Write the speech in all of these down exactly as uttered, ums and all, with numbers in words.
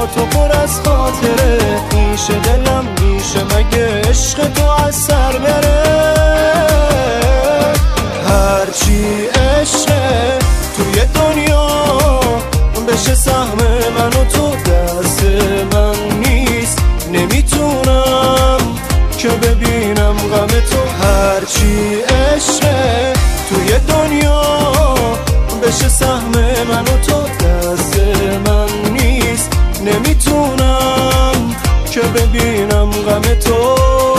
با تو پر از خاطره، میشه دلم میشه مگه عشق تو از سر بره؟ هرچی عشقه توی دنیا بشه سهم من و تو دست من نیست، نمیتونم که ببینم غم تو. هرچی عشقه توی دنیا بشه سهم من و تو دست من نیست، نمیتونم که ببینم غم تو.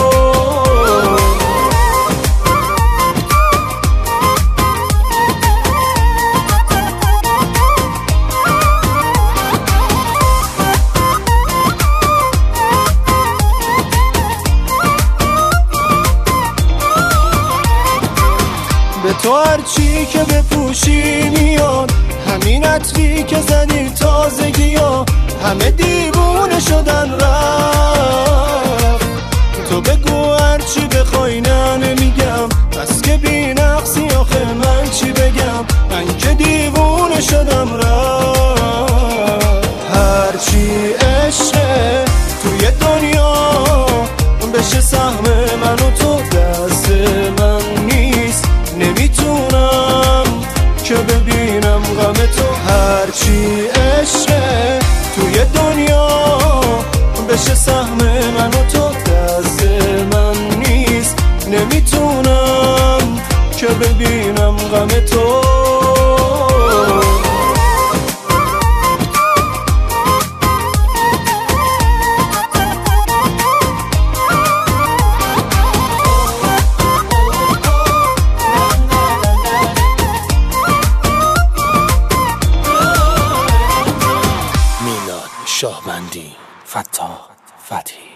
به تو هرچی که بپوشی میاد، همین عطری که زدی تازگی ها همه دیوونه شدن رفت. تو بگو هرچی بخوای نه نمیگم، بس که بی نقصی آخه من چی بگم، من که دیوونه شدم رفت. هرچی عشقه توی دنیا بشه سهم من و تو دست من نیست، نمیتونم که ببینم غم تو. هرچی عشقه توی دنیا بشه سهم من و تو دست من نیست، نمیتونم که ببینم غم تو. شاهبندی فتاح فتحی